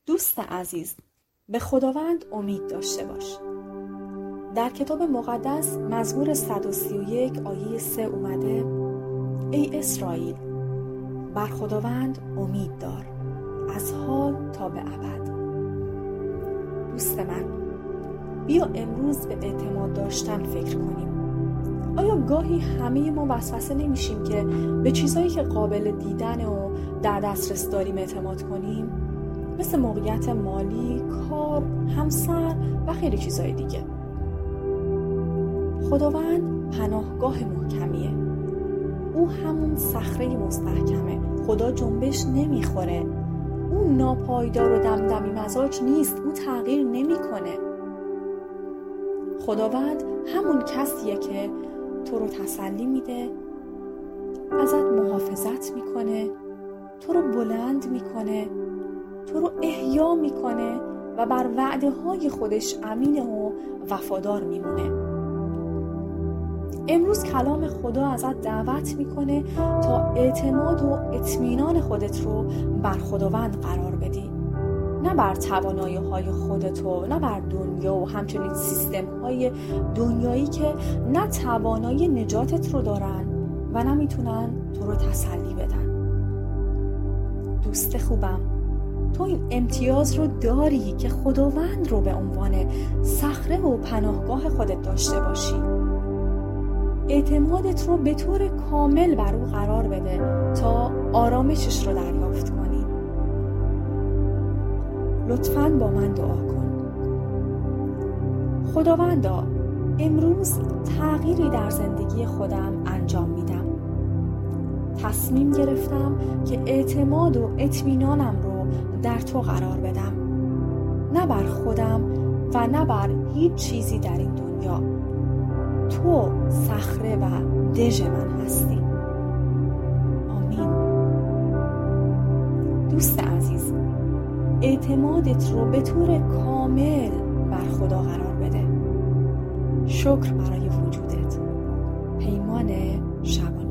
دوست عزیز، به خداوند امید داشته باش. در کتاب مقدس مزمور 131 آیه 3 اومده: ای اسرائیل، بر خداوند امید دار از حال تا به ابد. دوست من، بیا امروز به اعتماد داشتن فکر کنیم. آیا گاهی همه ما وسوسه نمیشیم که به چیزایی که قابل دیدن و در دسترس داریم اعتماد کنیم؟ مثل موقعیت مالی، کار، همسر و خیلی چیزای دیگه. خداوند پناهگاه محکمیه. او همون صخره مستحکمه. خدا جنبش نمیخوره. او ناپایدار و دمدمی مزاج نیست. او تغییر نمیکنه. خداوند همون کسیه که تو رو تسلی میده، ازت محافظت میکنه، تو رو بلند میکنه، تو رو احیا میکنه و بر وعده های خودش امینه و وفادار میمونه. امروز کلام خدا ازت دعوت میکنه تا اعتماد و اطمینان خودت رو بر خداوند قرار بدی، نه بر توانایی‌های خودتو، نه بر دنیا و همچنین سیستم‌های دنیایی که نه توانایی نجاتت رو دارن و نه میتونن تو رو تسلی بدن. دوست خوبم، تو این امتیاز رو داری که خداوند رو به عنوان صخره و پناهگاه خودت داشته باشی. اعتمادت رو به طور کامل بر او قرار بده تا آرامشش رو دریافت کنی. لطفاً با من دعا کن. خداوندا، امروز تغییری در زندگی خودم انجام میدم. تصمیم گرفتم که اعتماد و اطمینانم رو در تو قرار بدم، نه بر خودم و نه بر هیچ چیزی در این دنیا. تو صخره و دژ من هستی. آمین. دوست عزیز، اعتمادت رو به طور کامل بر خدا قرار بده. شکر برای وجودت. پیمان شبانه.